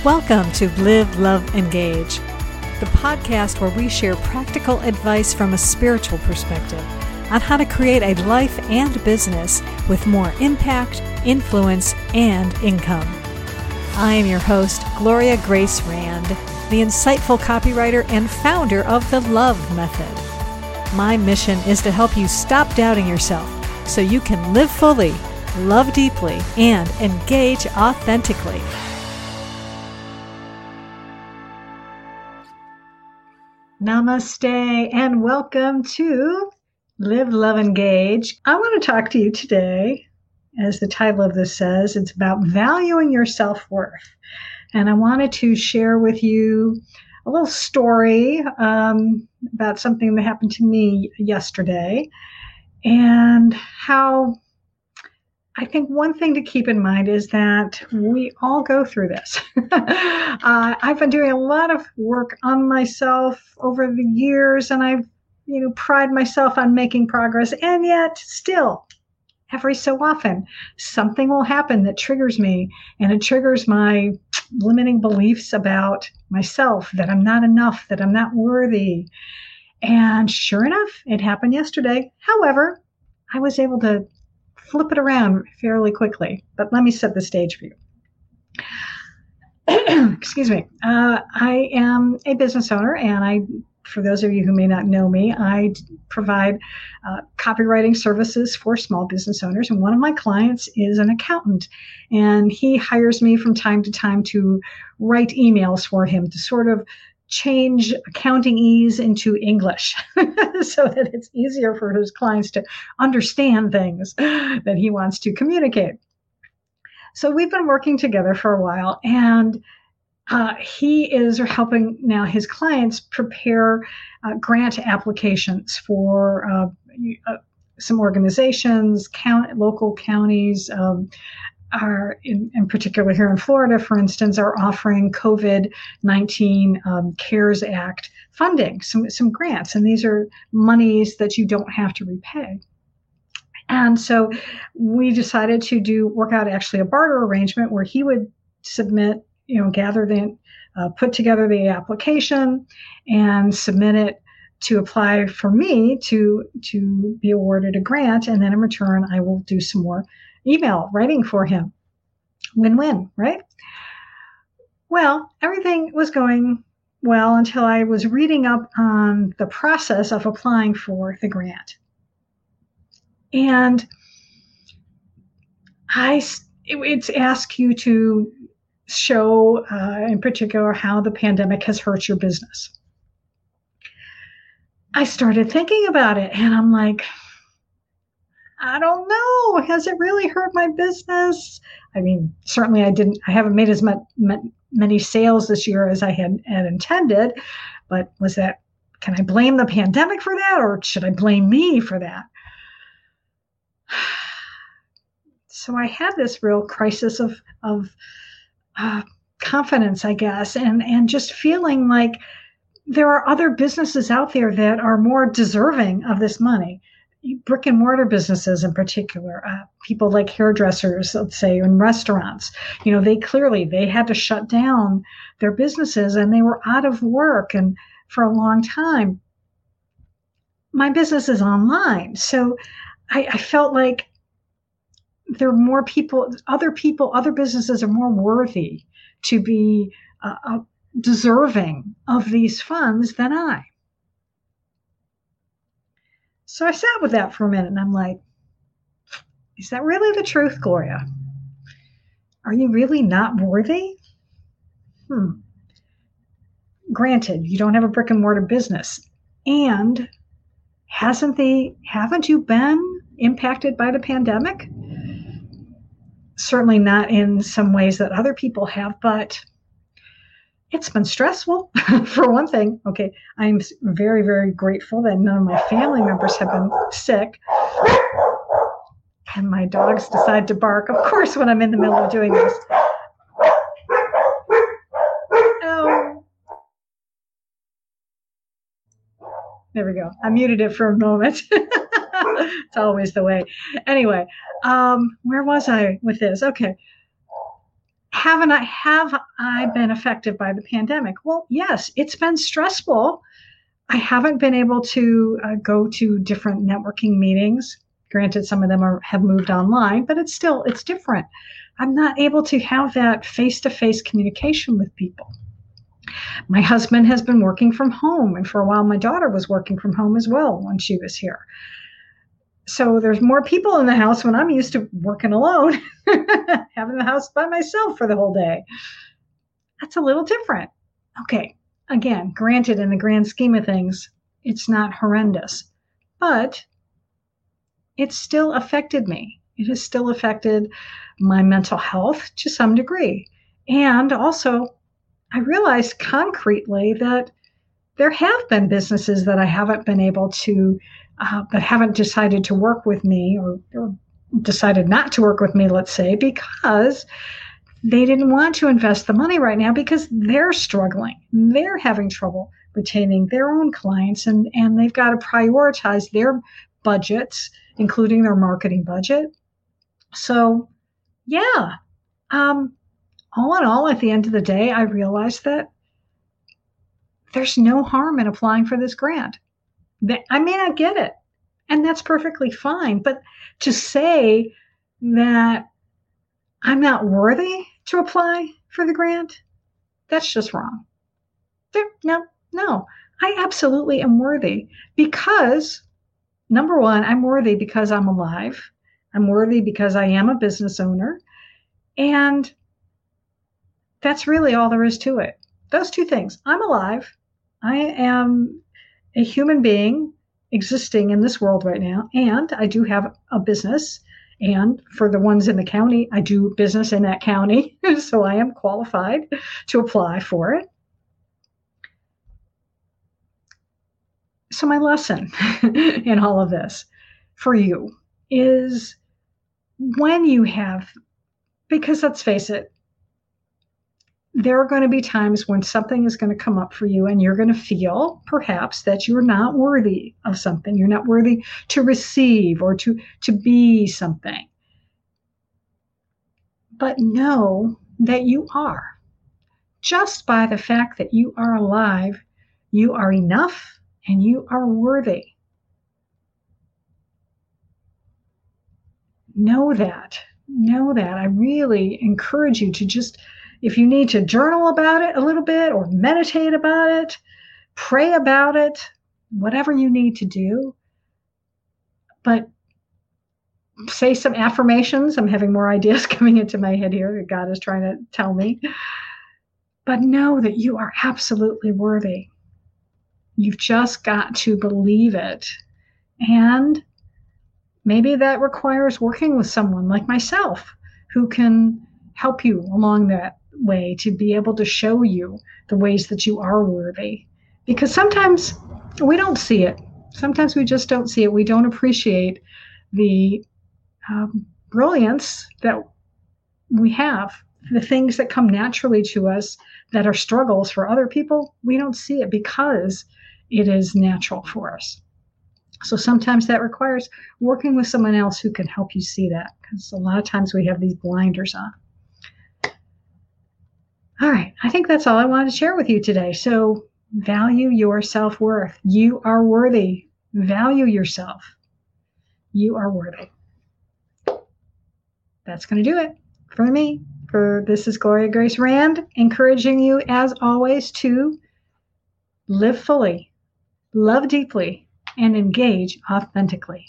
Welcome to Live, Love, Engage, the podcast where we share practical advice from a spiritual perspective on how to create a life and business with more impact, influence, and income. I am your host, Gloria Grace Rand, the insightful copywriter and founder of the Love Method. My mission is to help you stop doubting yourself so you can live fully, love deeply, and engage authentically. Namaste and welcome to Live, Love, Engage. I want to talk to you today, as the title of this says, it's about valuing your self-worth. And I wanted to share with you a little story about something that happened to me yesterday and how I think one thing to keep in mind is that we all go through this. I've been doing a lot of work on myself over the years, and I've, pride myself on making progress. And yet still, every so often, something will happen that triggers me, and it triggers my limiting beliefs about myself, that I'm not enough, that I'm not worthy. And sure enough, it happened yesterday. However, I was able to flip it around fairly quickly, but let me set the stage for you. Excuse me. I am a business owner, and for those of you who may not know me, I provide copywriting services for small business owners, and one of my clients is an accountant, and he hires me from time to time to write emails for him to sort of change accountingese into English so that it's easier for his clients to understand things that he wants to communicate. So we've been working together for a while, and he is helping now his clients prepare grant applications for some organizations, local counties, are in particular here in Florida, for instance, are offering COVID-19 CARES Act funding, some grants, and these are monies that you don't have to repay. And so we decided to work out actually a barter arrangement where he would submit, put together the application and submit it to apply for me to be awarded a grant, and then in return I will do some more email writing for him. Win-win, right? Well, everything was going well until I was reading up on the process of applying for the grant. And it's asked you to show, in particular, how the pandemic has hurt your business. I started thinking about it, and I'm like, I don't know. Has it really hurt my business? I mean, certainly I haven't made as many sales this year as I had intended, but can I blame the pandemic for that, or should I blame me for that? So I had this real crisis of confidence, I guess, and just feeling like there are other businesses out there that are more deserving of this money. Brick and mortar businesses in particular, people like hairdressers, let's say, in restaurants, they had to shut down their businesses and they were out of work and for a long time. My business is online. So I felt like there are more people, other businesses are more worthy to be deserving of these funds than I. So I sat with that for a minute and I'm like, is that really the truth, Gloria? Are you really not worthy? Granted, you don't have a brick and mortar business. And haven't you been impacted by the pandemic? Certainly not in some ways that other people have, but it's been stressful, for one thing. Okay, I'm very, very grateful that none of my family members have been sick. And my dogs decide to bark, of course, when I'm in the middle of doing this. Oh. There we go. I muted it for a moment. It's always the way. Anyway, where was I with this? Okay. have I been affected by the pandemic? Well, yes, it's been stressful. I haven't been able to go to different networking meetings. Granted, some of them have moved online, but it's different. I'm not able to have that face-to-face communication with people. My husband has been working from home, and for a while my daughter was working from home as well when she was here. So there's more people in the house when I'm used to working alone, having the house by myself for the whole day. That's a little different. Okay, again, granted, in the grand scheme of things, it's not horrendous, but it's still affected me. It has still affected my mental health to some degree. And also, I realized concretely that there have been businesses that I haven't been able to, that haven't decided to work with me or decided not to work with me, let's say, because they didn't want to invest the money right now because they're struggling. They're having trouble retaining their own clients, and they've got to prioritize their budgets, including their marketing budget. So, yeah, all in all, at the end of the day, I realized that there's no harm in applying for this grant. I may not get it, and that's perfectly fine. But to say that I'm not worthy to apply for the grant, that's just wrong. No, I absolutely am worthy because, number one, I'm worthy because I'm alive. I'm worthy because I am a business owner. And that's really all there is to it. Those two things. I'm alive. I am a human being existing in this world right now. And I do have a business. And for the ones in the county, I do business in that county. So I am qualified to apply for it. So my lesson in all of this for you is when you have, because let's face it, there are going to be times when something is going to come up for you and you're going to feel perhaps that you're not worthy of something. You're not worthy to receive or to be something. But know that you are. Just by the fact that you are alive, you are enough and you are worthy. Know that. Know that. I really encourage you to just, if you need to journal about it a little bit or meditate about it, pray about it, whatever you need to do. But say some affirmations. I'm having more ideas coming into my head here that God is trying to tell me. But know that you are absolutely worthy. You've just got to believe it. And maybe that requires working with someone like myself who can help you along that way to be able to show you the ways that you are worthy. Because sometimes we don't see it. Sometimes we just don't see it. We don't appreciate the brilliance that we have, the things that come naturally to us that are struggles for other people. We don't see it because it is natural for us. So sometimes that requires working with someone else who can help you see that, because a lot of times we have these blinders on. All right, I think that's all I wanted to share with you today. So value your self-worth. You are worthy. Value yourself. You are worthy. That's going to do it for me. This is Gloria Grace Rand, encouraging you, as always, to live fully, love deeply, and engage authentically.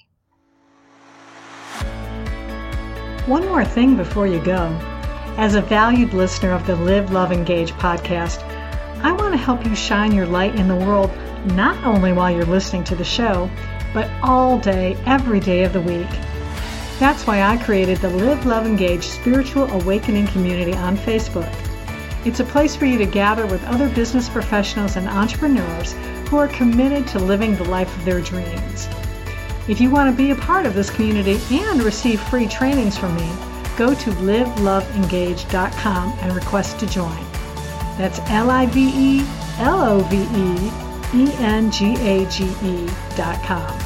One more thing before you go. As a valued listener of the Live, Love, Engage podcast, I want to help you shine your light in the world, not only while you're listening to the show, but all day, every day of the week. That's why I created the Live, Love, Engage Spiritual Awakening Community on Facebook. It's a place for you to gather with other business professionals and entrepreneurs who are committed to living the life of their dreams. If you want to be a part of this community and receive free trainings from me, go to liveloveengage.com and request to join. That's liveloveengage.com.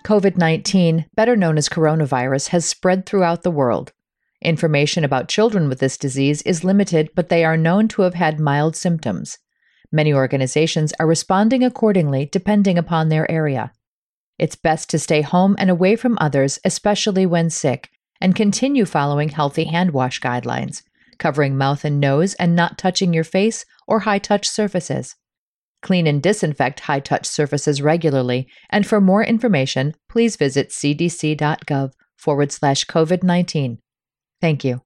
COVID-19, better known as coronavirus, has spread throughout the world. Information about children with this disease is limited, but they are known to have had mild symptoms. Many organizations are responding accordingly depending upon their area. It's best to stay home and away from others, especially when sick, and continue following healthy hand wash guidelines, covering mouth and nose and not touching your face or high-touch surfaces. Clean and disinfect high-touch surfaces regularly, and for more information, please visit cdc.gov/COVID-19. Thank you.